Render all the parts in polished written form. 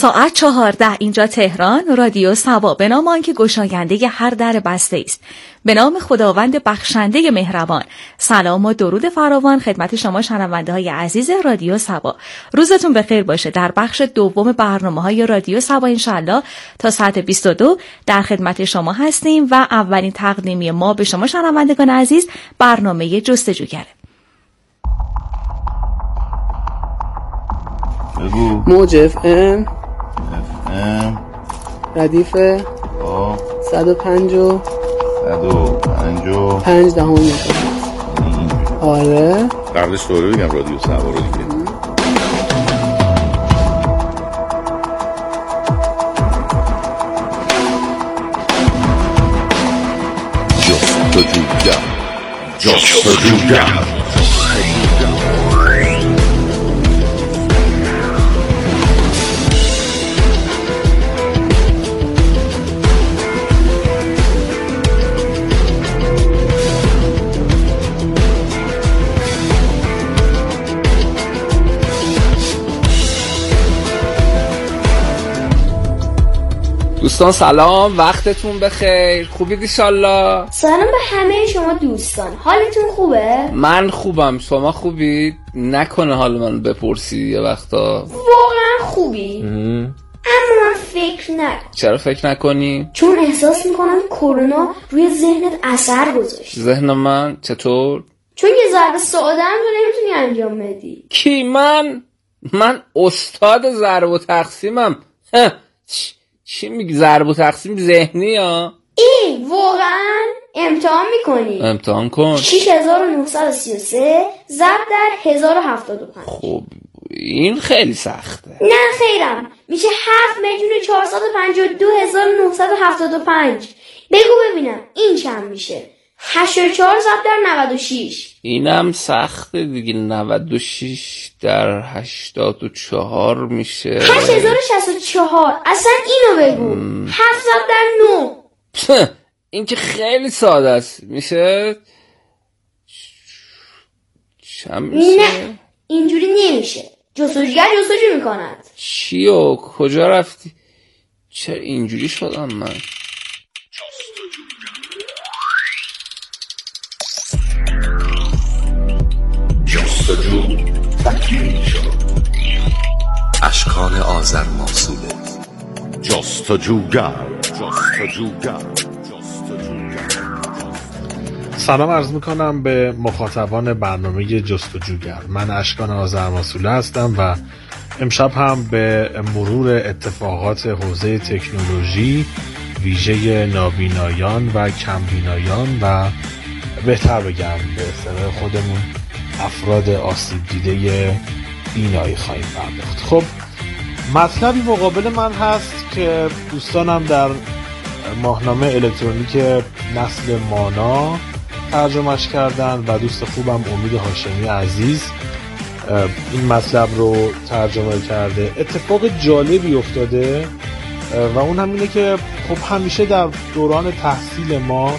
ساعت 14 اینجا تهران، رادیو سبا به نام آن که گشاینده هر در بسته است. به نام خداوند بخشنده مهربان. سلام و درود فراوان خدمت شما شنونده های عزیز رادیو سبا. روزتون بخیر باشه. در بخش دوم برنامه‌های رادیو سبا انشالله تا ساعت 22 در خدمت شما هستیم و اولین تقدیمی ما به شما شنوندگان عزیز برنامه جستجوگره. موج اف ام ردیف 105 دهم. آره قبلش دوره بگم رادیو سبا رو دیگه. جستجوگر دوستان سلام، وقتتون بخیر. خوبید انشالله؟ سلام به همه شما دوستان، حالتون خوبه؟ من خوبم، شما خوبید؟ نکنه حال من بپرسی یه وقتا. واقعا خوبی؟ اما من فکر نکنم. چرا فکر نکنی؟ چون احساس میکنم کرونا روی ذهنت اثر گذاشت. ذهن من چطور؟ چون یه ضرب ساده هم تو نمیتونی انجام بدی. کی؟ من استاد ضرب و تقسیمم. چی میگی ضرب و تقسیم ذهنی ها؟ این واقعا امتحان میکنی؟ امتحان کن. 6933 ضرب در 1075. خب این خیلی سخته. نه خیرم، میشه 7,452,975. بگو ببینم این چند میشه؟ 84 ضرب در 96. اینم سخته دیگه. 96 در 84 میشه 8064. اصلا اینو بگو. 7 ضرب در 9. این که خیلی ساده است. میشه چند میشه؟ نه اینجوری نمیشه. جستجوگر جستجو میکند. چیو؟ کجا رفتی؟ چرا اینجوری شدم من؟ جستجو تکمیل شد. اشکان آذر محصوله. جستجوگر. سلام عرض میکنم به مخاطبان برنامه جستجوگر. من اشکان آذرماسوله هستم و امشب هم به مرور اتفاقات حوزه تکنولوژی ویژه نابینایان و کمبینایان و بهتر بگم به اصطلاح خودمون افراد آسیب دیده بینایی خواهیم پرداخت. خب مطلبی مقابل من هست که دوستانم در ماهنامه الکترونیک نسل مانا ترجمهش کردن و دوست خوبم امید هاشمی عزیز این مطلب رو ترجمه کرده. اتفاق جالبی افتاده و اون هم اینه که خب همیشه در دوران تحصیل ما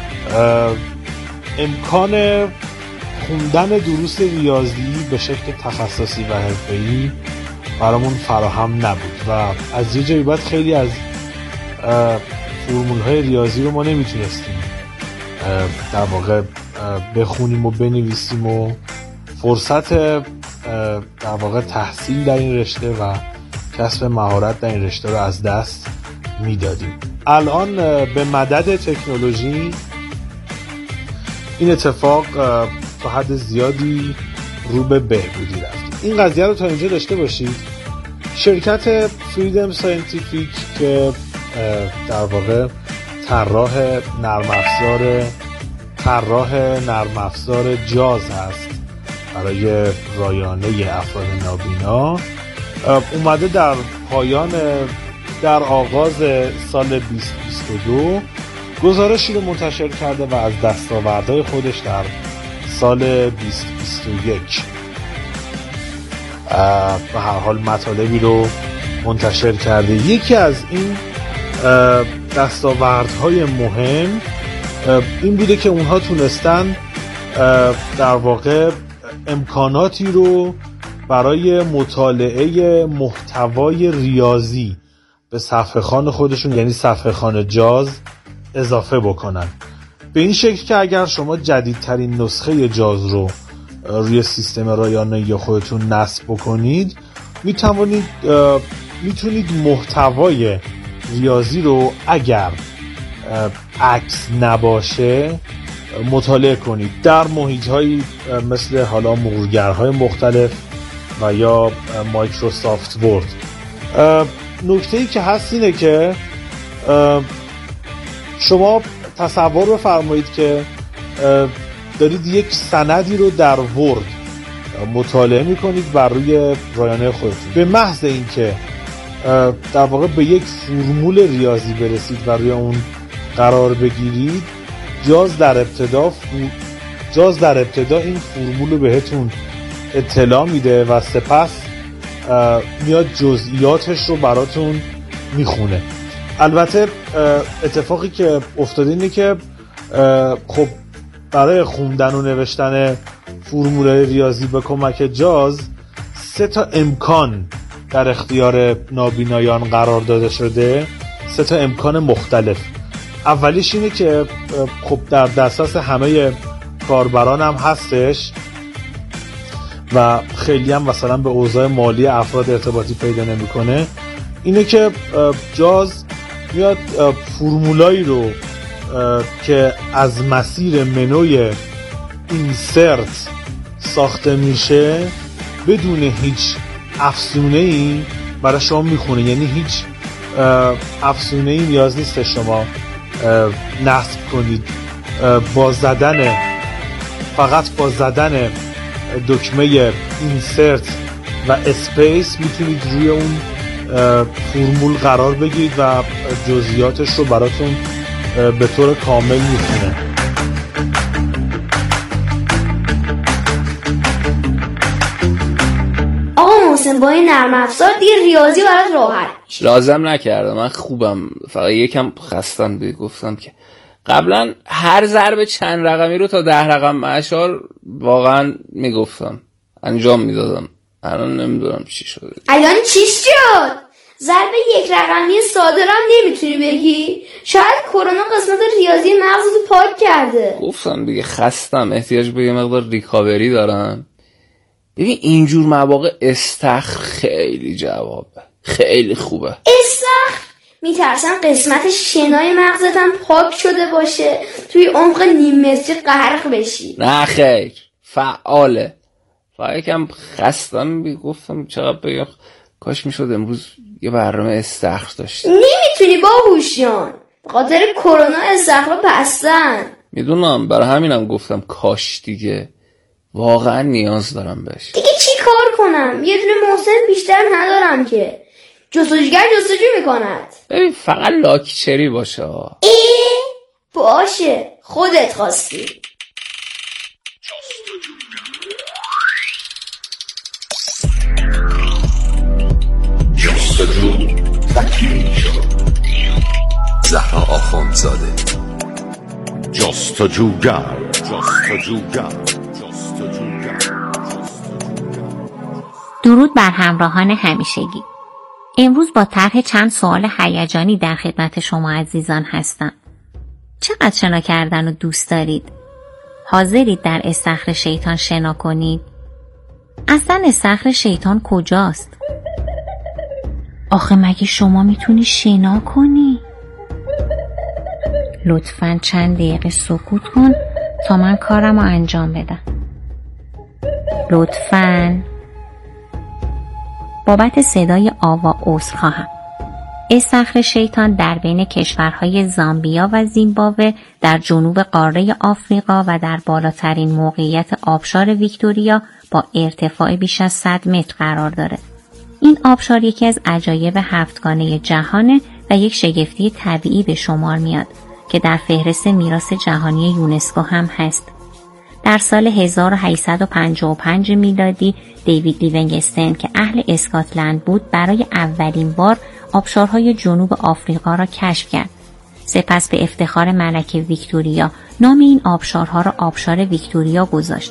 امکان خوندن دروس ریاضی به شکل تخصصی و حرفه‌ای برامون فراهم نبود و از یه جایی بعد خیلی از فرمول‌های ریاضی رو ما نمیتونستیم در واقع بخونیم و بنویسیم و فرصت در واقع تحصیل در این رشته و کسب مهارت در این رشته رو از دست میدادیم. الان به مدد تکنولوژی این اتفاق تا حد زیادی رو به بهبودی رفت. این قضیه رو تا اینجا داشته باشید. شرکت فریدم ساینتیفیک که در واقع طراح نرم افزار جاز هست برای رایانه افراد نابینا، اومده در آغاز سال 2022 گزارشی رو منتشر کرده و از دستاوردهای خودش در سال 2021 به هر حال مطالبی رو منتشر کرده. یکی از این دستاوردهای مهم این بوده که اونها تونستن در واقع امکاناتی رو برای مطالعه محتوای ریاضی به صفحه‌خوان خودشون، یعنی صفحه‌خوان جاز، اضافه بکنن. به این شکل که اگر شما جدیدترین نسخه جاز رو روی سیستم رایانه‌ای خودتون نصب بکنید، میتونید محتوای ریاضی رو اگر عکس نباشه مطالعه کنید در محیط‌هایی مثل حالا مرورگرهای مختلف و یا مایکروسافت ورد. نکته‌ای که هست اینه که شما تصور بفرمایید که دارید یک سندی رو در ورد مطالعه میکنید بر روی رایانه خودتون. به محض اینکه در واقع به یک فرمول ریاضی برسید و روی اون قرار بگیرید، جاز در ابتدا این فرمول رو بهتون اطلاع میده و سپس میاد جزئیاتش رو براتون میخونه. البته اتفاقی که افتاده اینه که خب برای خوندن و نوشتن فرمول‌های ریاضی به کمک جاز 3 امکان در اختیار نابینایان قرار داده شده، 3 امکان مختلف. اولیش اینه که خب در دسترس همه کاربران هم هستش و خیلی هم مثلا به اوضاع مالی افراد ارتباطی پیدا نمیکنه. اینه که جاز میاد فرمولایی رو که از مسیر منوی اینسرت ساخته میشه بدون هیچ افزونه‌ای برای شما میخونه. یعنی هیچ افزونه‌ای نیاز نیست شما نصب کنید. فقط با زدن دکمه اینسرت و اسپیس میتونید روی اون فرمول قرار بگیرید و جزئیاتش رو براتون به طور کامل میخونه. آقا محسن با این نرم افزار دیگه ریاضی برات راحت میشه. لازم نکردم، من خوبم، فقط یکم خستم. گفتم که قبلا هر ضرب چند رقمی رو تا 10 رقم اشار واقعا میگفتم، انجام میدادم. الان نمیدونم چی شده. الان چی شد؟ ضرب 1 رقمی ساده رو هم نمیتونی بگی؟ شاید کرونا قسمت ریاضی مغزتو پاک کرده. گفتم دیگه خستم، احتیاج به یه مقدار ریکاوری دارم. ببین اینجور مواقع استخر خیلی جوابه، خیلی خوبه. استخر؟ میترسم قسمت شنای مغزت هم پاک شده باشه، توی عمق نیم متری غرق بشی. نه خیر، فعاله. فقط یکم خستم، گفتم چقدر بگم کاش میشد امروز یه برنامه استخر داشتیم. نمیتونی باهوشیان، به خاطر کرونا استخر رو بستن. میدونم، برای همینم گفتم کاش دیگه، واقعا نیاز دارم بهش. دیگه چی کار کنم؟ یه دونه محسن بیشتر ندارم که جستجوگر جستجو میکند. ببین فقط لاکچری باشه. باشه، خودت خواستی. جستجو تکمیل شد. زهرا آخوندزاده. جستجوگر. درود بر همراهان همیشگی. امروز با طرح چند سوال هیجانی در خدمت شما عزیزان هستم. چقدر شنا کردن رو دوست دارید؟ حاضرید در استخر شیطان شنا کنید؟ اصلا استخر شیطان کجاست؟ آخه مگه شما میتونی شنا کنی؟ لطفاً چند دقیقه سکوت کن تا من کارم رو انجام بدم. لطفاً. بابت صدای آوا عذرخواهم. استخر شیطان در بین کشورهای زامبیا و زیمبابوه در جنوب قاره آفریقا و در بالاترین موقعیت آبشار ویکتوریا با ارتفاع بیش از 100 متر قرار دارد. این آبشار یکی از عجایب هفتگانه جهانه و یک شگفتی طبیعی به شمار میاد که در فهرست میراث جهانی یونسکو هم هست. در سال 1855 میلادی دیوید لیونگستن که اهل اسکاتلند بود برای اولین بار آبشارهای جنوب آفریقا را کشف کرد. سپس به افتخار ملکه ویکتوریا نام این آبشارها را آبشار ویکتوریا گذاشت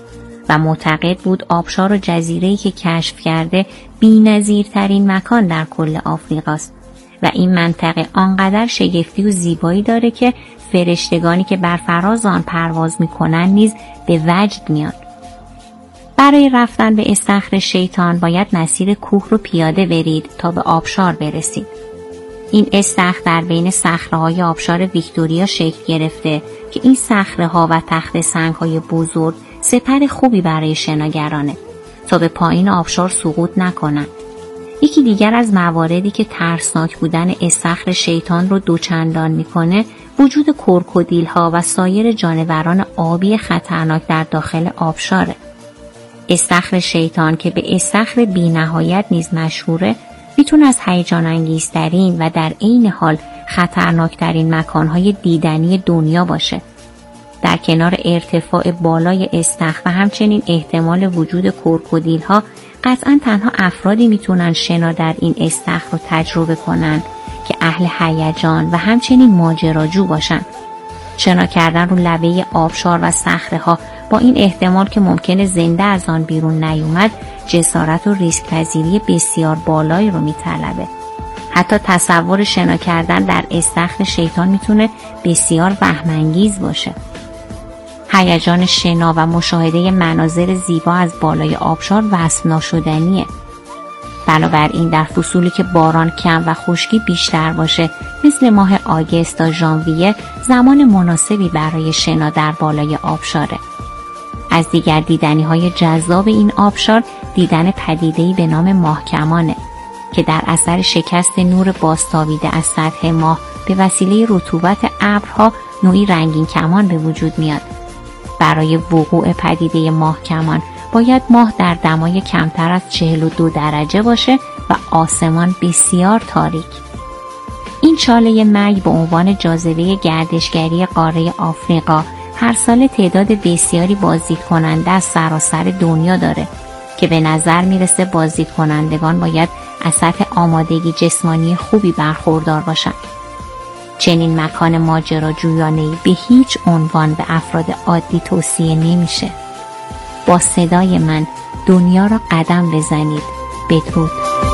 و معتقد بود آبشار و جزیره‌ای که کشف کرده بی‌نظیرترین مکان در کل آفریقاست و این منطقه آنقدر شگفتی و زیبایی داره که فرشتگانی که بر فراز آن پرواز می‌کنند نیز به وجد میان. برای رفتن به استخر شیطان باید مسیر کوه رو پیاده برید تا به آبشار برسید. این استخر در بین صخره‌های آبشار ویکتوریا شکل گرفته که این صخره‌ها و تخت سنگ‌های بزرگ سپر خوبی برای شناگرانه تا به پایین آبشار سقوط نکنند. یکی دیگر از مواردی که ترسناک بودن استخر شیطان رو دوچندان میکنه وجود کرکودیل‌ها و سایر جانوران آبی خطرناک در داخل آبشاره. استخر شیطان که به استخر بی‌نهایت نیز مشهوره میتونه از هیجان انگیزترین و در عین حال خطرناکترین مکانهای دیدنی دنیا باشه. در کنار ارتفاع بالای استخر و همچنین احتمال وجود کرکودیل‌ها قطعاً تنها افرادی میتونن شنا در این استخر رو تجربه کنن که اهل هیجان و همچنین ماجراجو باشن. شنا کردن رو لبه آبشار و صخره‌ها با این احتمال که ممکنه زنده از آن بیرون نیومد جسارت و ریسک پذیری بسیار بالایی رو میطلبه. حتی تصور شنا کردن در استخر شیطان میتونه بسیار وهم‌انگیز باشه. هیجان شنا و مشاهده مناظر زیبا از بالای آبشار وصف ناشدنیه. بنابراین در فصولی که باران کم و خشکی بیشتر باشه مثل ماه آگوست تا ژانویه زمان مناسبی برای شنا در بالای آبشاره. از دیگر دیدنی‌های جذاب این آبشار دیدن پدیده‌ای به نام ماهکمانه که در اثر شکست نور بازتابیده از سطح ماه به وسیله رطوبت ابرها نوعی رنگین کمان به وجود میاد. برای وقوع پدیده ماهکمان باید ماه در دمای کمتر از 42 درجه باشه و آسمان بسیار تاریک. این چاله مرگ به عنوان جاذبه گردشگری قاره آفریقا هر سال تعداد بسیاری بازدید کننده از سراسر دنیا داره که به نظر میرسه بازدید کنندگان باید از سطح آمادگی جسمانی خوبی برخوردار باشن. چنین مکان ماجراجویانه‌ای به هیچ عنوان به افراد عادی توصیه نمیشه. با صدای من دنیا را قدم بزنید. بدرود.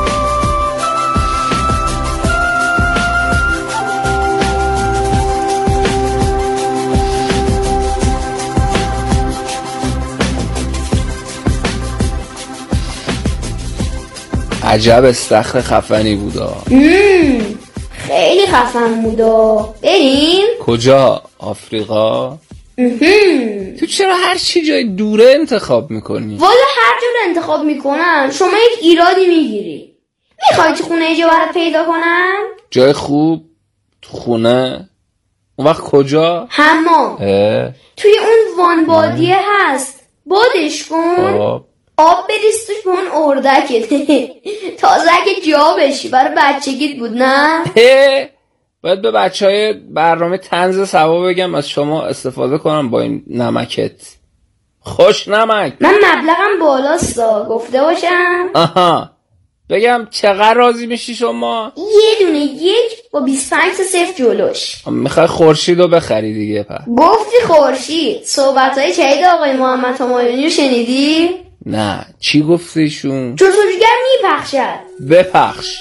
عجب استخر خفنی بودا. خیلی خفن بودا. بریم؟ کجا؟ آفریقا؟ تو چرا هر چی جای دوره انتخاب میکنی؟ والا هر جا رو انتخاب میکنم شما یک ایرادی میگیری. میخوای تو خونه جا برات پیدا کنم؟ جای خوب؟ تو خونه؟ اون وقت کجا؟ حمام. توی اون وان بادیه هست. بادش کن. آب بریز توش به اون اردکت. تازه اگه جا بشی برای بچگیت بود نه؟ باید به بچهای برنامه طنز سبا بگم از شما استفاده کنم با این نمکت. خوش نمک. من مبلغم بالاستا گفته باشم. آها بگم چقدر راضی میشی شما؟ یه دونه یک با 25 تا صفر جلوش. میخوای خورشید رو بخری دیگه پس. گفتی خورشید. صحبتهای جدید آقای محمد همایونی رو شنیدی؟ نه چی گفتیشون؟ جستجوگر میپخشد. بپخش.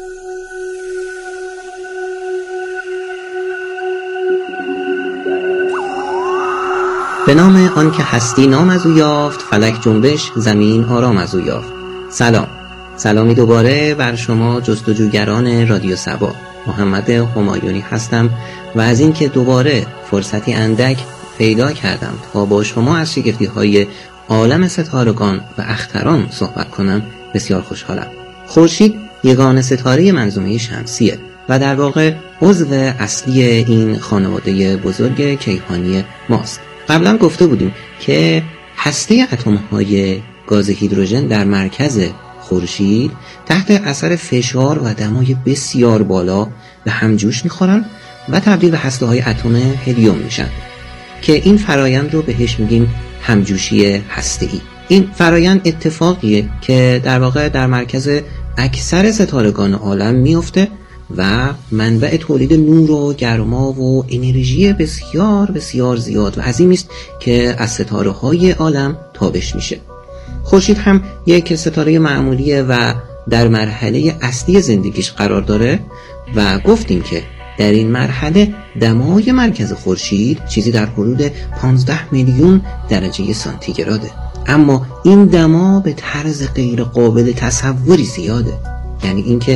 به نام آن که هستی نام از او یافت، فلک جنبش زمین آرام از او یافت. سلامی دوباره بر شما جستجوگران رادیو سبا. محمد همایونی هستم و از این که دوباره فرصتی اندک پیدا کردم تا با شما از شگفتی‌های عالم ستارگان و اختران صحبت کنم بسیار خوشحالم. خورشید یگانه ستاره منظومه شمسیه و در واقع عضو اصلی این خانواده بزرگ کیهانی ماست. قبلا گفته بودیم که هسته اتم‌های گاز هیدروژن در مرکز خورشید تحت اثر فشار و دمای بسیار بالا به هم جوش می‌خورن و تبدیل به هسته‌های اتم هلیوم میشن که این فرایند رو بهش میگیم همجوشی هسته‌ای. این فرایند اتفاقیه که در واقع در مرکز اکثر ستارگان عالم میفته و منبع تولید نور و گرما و انرژی بسیار بسیار زیاد و عظیمی است که از ستاره‌های عالم تابش میشه. خورشید هم یک ستاره معمولیه و در مرحله اصلی زندگیش قرار داره و گفتیم که در این مرحله دمای مرکز خورشید چیزی در حدود 15 میلیون درجه سانتیگراده. اما این دما به طرز غیر قابل تصوری زیاده، یعنی اینکه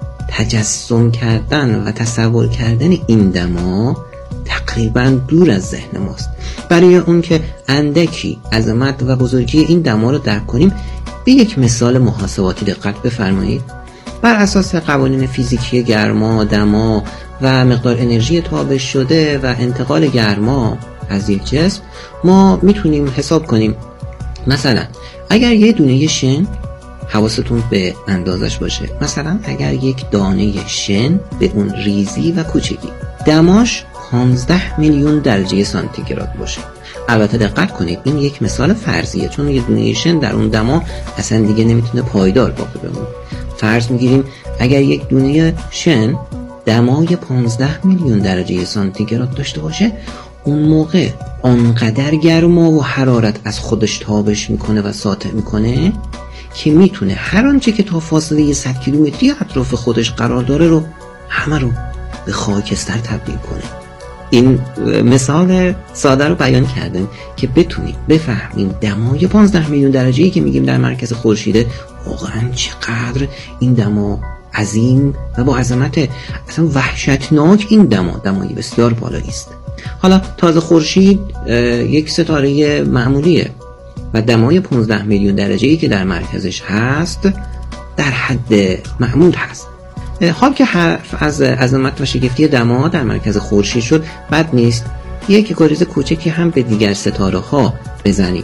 تجسم کردن و تصور کردن این دما تقریبا دور از ذهن ماست. برای اون که اندکی عظمت و بزرگی این دما رو درک کنیم به یک مثال محاسباتی دقت بفرمایید. بر اساس قوانین فیزیکی گرما، دما و مقدار انرژی تابش شده و انتقال گرما از یک جسم ما میتونیم حساب کنیم. مثلا اگر یه دونه شن، حواستون به اندازش باشه، مثلا اگر یک دانه شن به اون ریزی و کوچگی دماش 15 میلیون درجه سانتیگراد باشه. البته دقت کنید این یک مثال فرضیه، چون یه دونه شن در اون دما اصلا دیگه نمیتونه پایدار باقی بمونه. فرض میگیریم اگر یک دونه شن دمای 15 میلیون درجه سانتیگراد داشته باشه، اون موقع آنقدر گرما و حرارت از خودش تابش میکنه و ساطع میکنه که میتونه هر آنچه که تا فاصله 100 کیلومتری اطراف خودش قرار داره رو همه رو به خاکستر تبدیل کنه. این مثال ساده رو بیان کردم که بتونیم بفهمیم دمای 15 میلیون درجه‌ای که میگیم در مرکز خورشیده واقعا چقدر این دما عظیم و با عظمت اصلا وحشتناک. این دمایی بسیار بالایی است. حالا تازه خورشید یک ستاره معمولیه و دمای 15 میلیون درجه‌ای که در مرکزش هست در حد معمول هست. حال که حرف از عظمت و شگفتی دما در مرکز خورشید شد، بد نیست یک گریز کوچکی هم به دیگر ستاره ها بزنیم.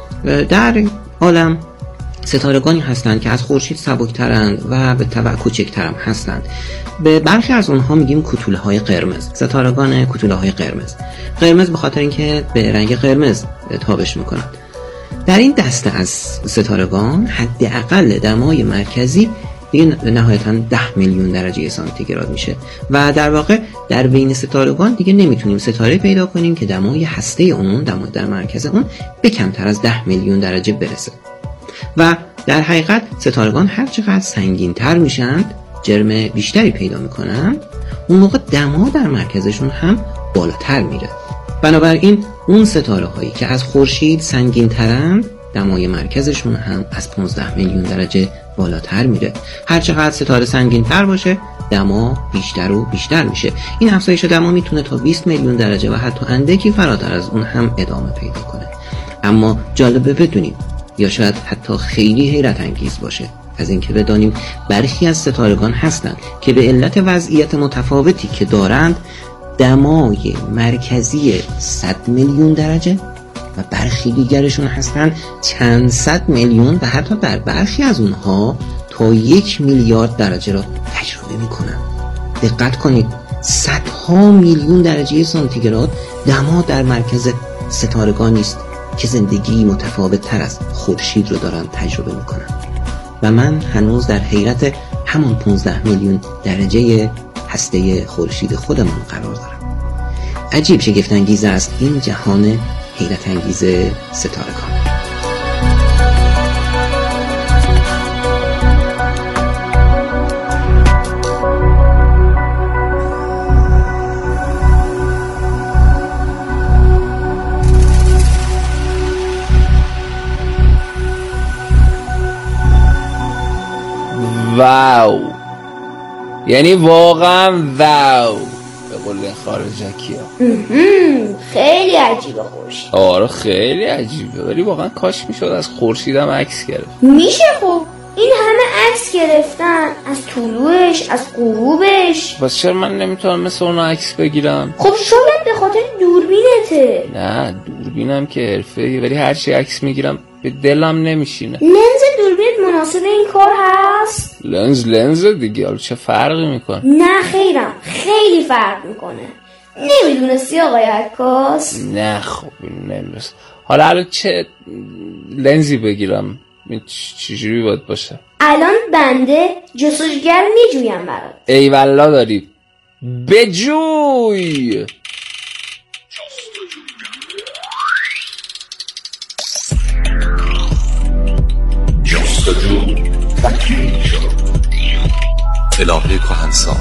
در عالم ستارگانی هستند که از خورشید سبکترند و به تبع کوچکتر هم هستند. به برخی از اونها میگیم کوتوله های قرمز، ستارگان کوتوله های قرمز به خاطر اینکه به رنگ قرمز تابش میکنند. در این دسته از ستارگان حداقل دمای مرکزی نهایتاً 10 میلیون درجه سانتیگراد میشه و در واقع در بین ستارگان دیگه نمیتونیم ستاره پیدا کنیم که دمای هسته اون، دمای در مرکز اون به کمتر از 10 میلیون درجه برسه. و در حقیقت ستارگان هر چقدر سنگین تر میشن، جرم بیشتری پیدا میکنن، اون موقع دما در مرکزشون هم بالاتر میره. بنابراین اون ستاره هایی که از خورشید سنگین ترن دمای مرکزشون هم از 15 میلیون درجه بالاتر میره. هر چقدر ستاره سنگین تر باشه دما بیشتر و بیشتر میشه. این افزایش دما میتونه تا 20 میلیون درجه و حتی اندکی فراتر از اون هم ادامه پیدا کنه. اما جالبه بدونیم یا شاید حتی خیلی حیرت انگیز باشه از اینکه بدانیم برخی از ستارگان هستند که به علت وضعیت متفاوتی که دارند دمای مرکزی 100 میلیون درجه و برخی دیگرشون هستن چند صد میلیون و حتی در برخی از اونها تا 1 میلیارد درجه را تجربه میکنن. دقت کنید، صدها میلیون درجه سانتیگراد دما در مرکز ستارگانی است که زندگی متفاوت تر از خورشید رو دارن تجربه میکنن و من هنوز در حیرت همان 15 میلیون درجه هسته خورشید خودمان قرار دارم. عجیب شگفت انگیز است این جهان حیرت انگیز ستارگان. واو، یعنی واقعا واو به قول خارجکی ها. خیلی عجیبه خورشید. آره خیلی عجیبه، ولی واقعا کاش میشد از خورشیدم عکس گرفت. میشه خب این همه عکس گرفتن از طلوعش از غروبش، بس چرا من نمیتونم مثل اون عکس بگیرم؟ خب شاید به خاطر دوربینته. نه دوربینم که حرفه‌ایه، ولی هر چی عکس میگیرم به دلم نمیشینه. لنز دوربین مناسب این کار هست؟ لنز دیگه، حالا چه فرقی میکنه؟ نه خیرم، خیلی فرق میکنه. نمیدونستی آقای عکاس؟ نه خب نمیدونست. حالا چه لنزی بگیرم چجوری باید باشه؟ الان بنده جستجوگر میجویم برات. ای والله داری بجوی. جستجو الهه کهنسال.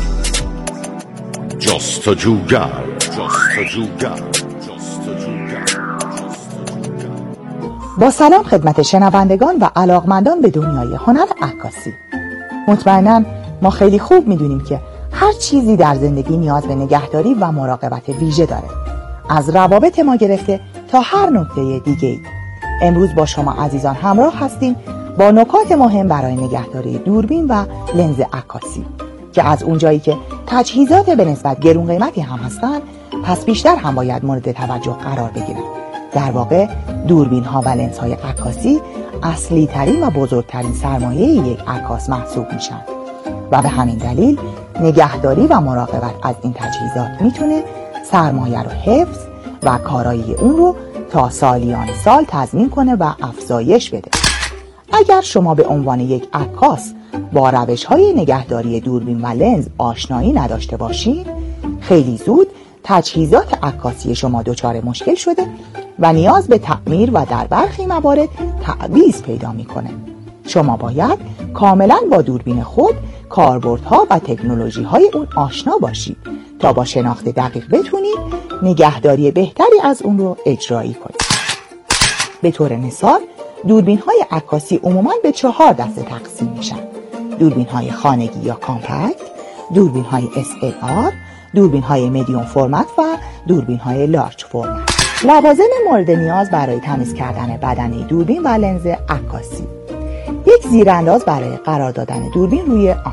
جستجوگر. با سلام خدمت شنوندگان و علاقمندان به دنیای هنر عکاسی. مطمئناً ما خیلی خوب میدونیم که هر چیزی در زندگی نیاز به نگهداری و مراقبت ویژه داره، از روابط ما گرفته تا هر نکته دیگه‌ای. امروز با شما عزیزان همراه هستیم با نکات مهم برای نگهداری دوربین و لنز عکاسی که از اونجایی که تجهیزات به نسبت گرون قیمتی هم هستن، پس بیشتر هم باید مورد توجه قرار بگیرن. در واقع دوربین ها و لنز های عکاسی اصلی ترین و بزرگترین سرمایه یک عکاس محسوب میشن و به همین دلیل نگهداری و مراقبت از این تجهیزات میتونه سرمایه رو حفظ و کارایی اون رو تا سالیان سال تضمین کنه و افزایش بده. اگر شما به عنوان یک عکاس با روش‌های نگهداری دوربین و لنز آشنایی نداشته باشید، خیلی زود تجهیزات عکاسی شما دچار مشکل شده و نیاز به تعمیر و در برخی موارد تعویض پیدا میکنه. شما باید کاملا با دوربین خود، کاربردها و تکنولوژی‌های اون آشنا باشید تا با شناخت دقیق بتونید نگهداری بهتری از اون رو اجرایی کنید. به طور مثال دوربین‌های عکاسی عموماً به 4 دسته تقسیم میشن: دوربین‌های خانگی یا کامپکت، دوربین‌های SLR، دوربین‌های میدیوم فرمت و دوربین‌های لارج فرمت. لوازم مورد نیاز برای تمیز کردن بدنه دوربین و لنز عکاسی: یک زیرانداز برای قرار دادن دوربین روی آن،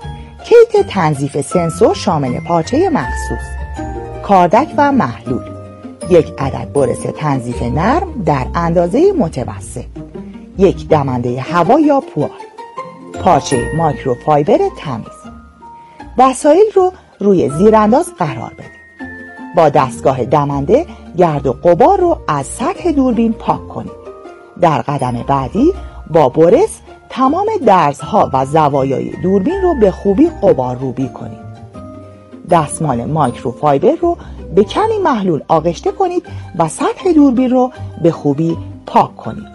کیت تنظیف سنسور شامل پارچه مخصوص، کاردک و محلول، یک عدد برس تنظیف نرم در اندازه متوسط، یک دمنده هوا یا پوار، پارچه مایکروفایبر تمیز. وسایل رو روی زیرانداز قرار بدید. با دستگاه دمنده گرد و غبار رو از سطح دوربین پاک کنید. در قدم بعدی با برس تمام درزها و زوایای دوربین رو به خوبی غبارروبی کنید. دستمال مایکروفایبر رو به کمی محلول آغشته کنید و سطح دوربین رو به خوبی پاک کنید.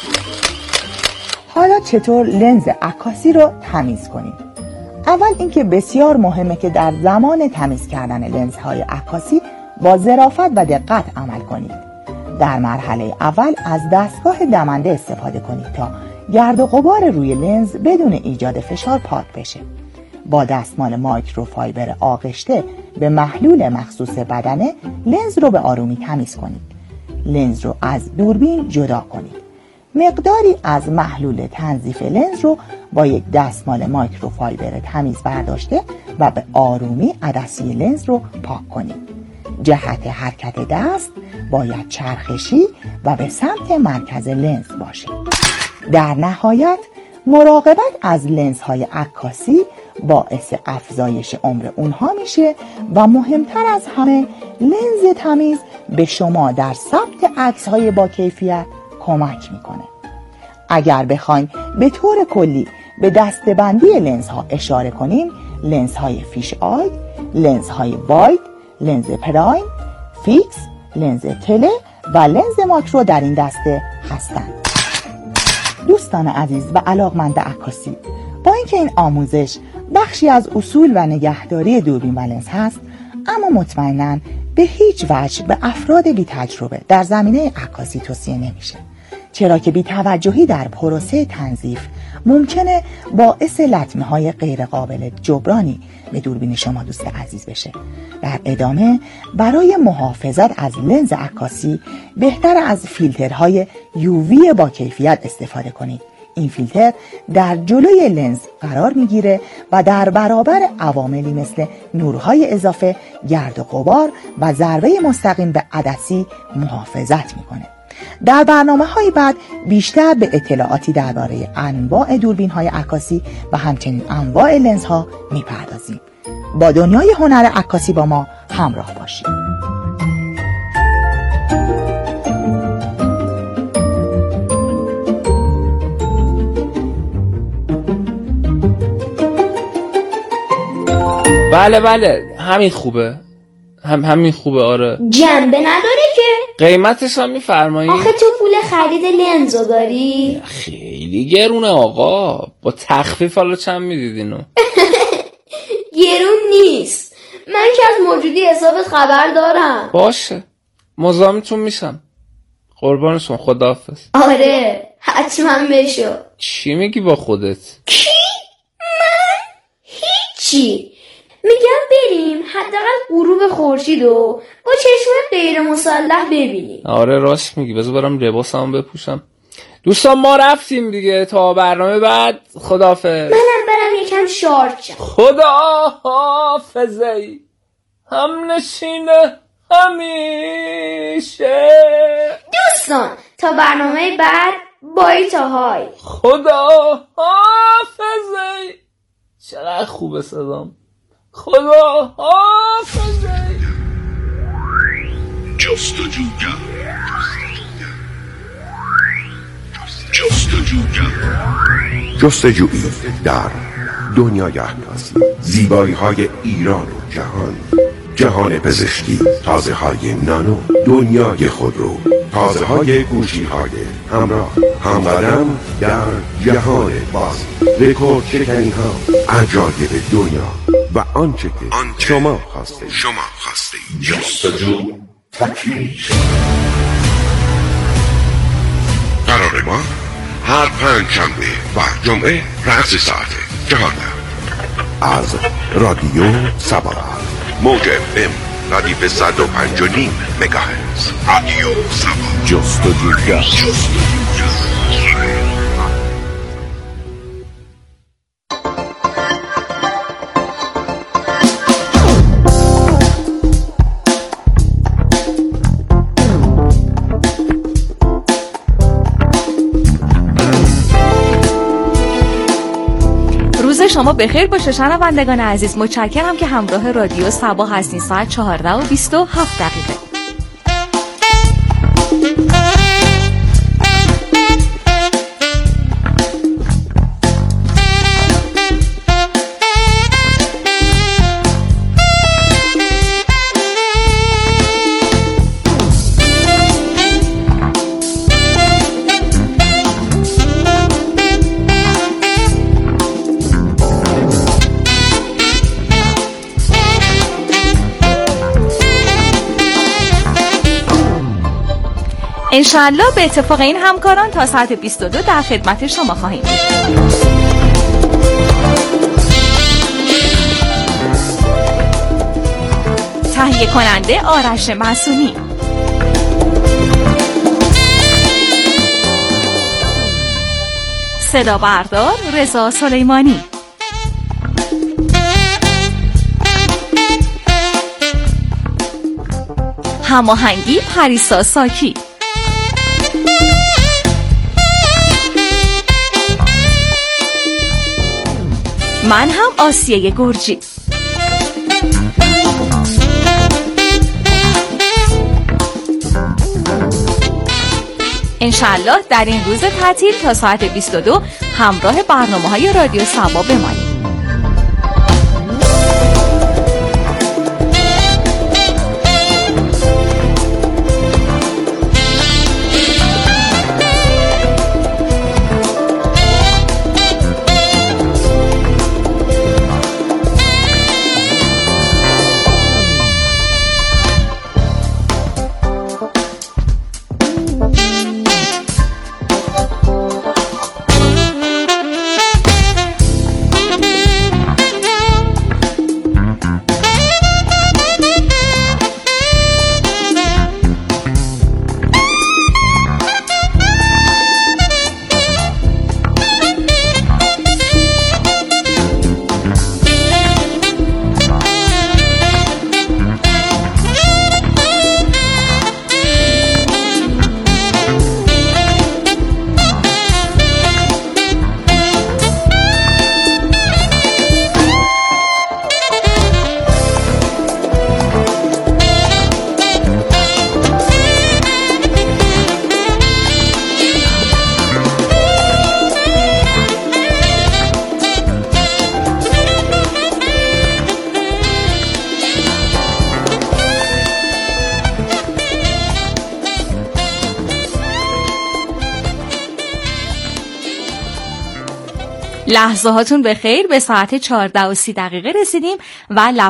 حالا چطور لنز عکاسی رو تمیز کنید؟ اول اینکه بسیار مهمه که در زمان تمیز کردن لنزهای عکاسی با ظرافت و دقت عمل کنید. در مرحله اول از دستگاه دمنده استفاده کنید تا گرد و غبار روی لنز بدون ایجاد فشار پاک بشه. با دستمال مایکروفایبر آغشته به محلول مخصوص بدنه لنز رو به آرومی تمیز کنید. لنز رو از دوربین جدا کنید. مقداری از محلول تنظیف لنز رو با یک دستمال مایکروفایبر تمیز برداشته و به آرومی عدسی لنز رو پاک کنید. جهت حرکت دست باید چرخشی و به سمت مرکز لنز باشه. در نهایت مراقبت از لنزهای عکاسی باعث افزایش عمر اونها میشه و مهمتر از همه لنز تمیز به شما در ثبت عکس‌های با کیفیت کمک میکنه. اگر بخوایم به طور کلی به دسته‌بندی لنزها اشاره کنیم، لنزهای فیش آی، لنزهای واید، لنز پرایم، فیکس، لنز تله و لنز ماکرو در این دسته هستند. دوستان عزیز و علاقمند عکاسی، با اینکه این آموزش بخشی از اصول و نگهداری دوربین و لنز هست، اما مطمئناً به هیچ وجه به افراد بی تجربه در زمینه عکاسی توصیه نمیشه، چرا که بی‌توجهی در پروسه تنظیف ممکنه باعث لطمه‌های غیر قابل جبرانی به دوربین شما دوست عزیز بشه. در ادامه برای محافظت از لنز عکاسی بهتر از فیلترهای یووی با کیفیت استفاده کنید. این فیلتر در جلوی لنز قرار میگیره و در برابر عواملی مثل نورهای اضافه، گرد و غبار و ضربه مستقیم به عدسی محافظت میکنه. در برنامه‌های بعد بیشتر به اطلاعاتی درباره انواع دوربین‌های عکاسی و همچنین انواع لنزها میپردازیم. با دنیای هنر عکاسی با ما همراه باشید. بله همین خوبه. همین خوبه. آره جنبه نداره که. قیمتش هم میفرمایی؟ آخه تو پول خرید لنزو داری؟ خیلی گرونه آقا. با تخفیف حالا چند میدید اینو؟ گرون نیست. من که از موجودی حسابت خبر دارم. باشه مزاحمتون میشم. قربانشون. خداحافظ. آره حتما بشو. چی میگی با خودت؟ کی؟ من؟ هیچی. میگم بریم حداقل غروب خورشیدو با چشم غیر مسلح ببینیم. آره راست میگی. بذار برم لباسمو بپوشم. دوستان ما رفتیم دیگه. تا برنامه بعد. خداحافظ. منم برم یکم شارژ شم. خداحافظی هم نشینه همیشه. دوستان تا برنامه بعد. بای تا های. خداحافظی. چقدر خوبه صدام. خداحافظی. جستجویی در دنیای عکاسی، زیبایی های ایران و جهان، جهان پزشکی، تازه های نانو، دنیای خودرو، تازه های گوشی های همراه، همقدم در جهان باز، رکورد شکنی ها، عجایب دنیا و آنچه که شما خواسته. جستجو تکمیل شد. قرار ما هر پنجشنبه و جمعه رأس ساعت 14 از رادیو سبا، موج FM ردیف 105.5 مگاهرتز. رادیو سبا، جستجوگر. شما بخیر باشه شنوندگان عزیز. متشکرم که همراه رادیو سبا هستین. ساعت 14:27. انشالله به اتفاق این همکاران تا ساعت 22 در خدمت شما خواهیم بود. تهیه کننده آرش معصومی، صدا بردار رضا سلیمانی، هماهنگی پریسا ساکی، من هم آسیه گرجی. انشالله در این روز تعطیل تا ساعت 22 همراه برنامه‌های رادیو سبا بمانید. لحظه هاتون به خیر. به ساعت 14:30 رسیدیم و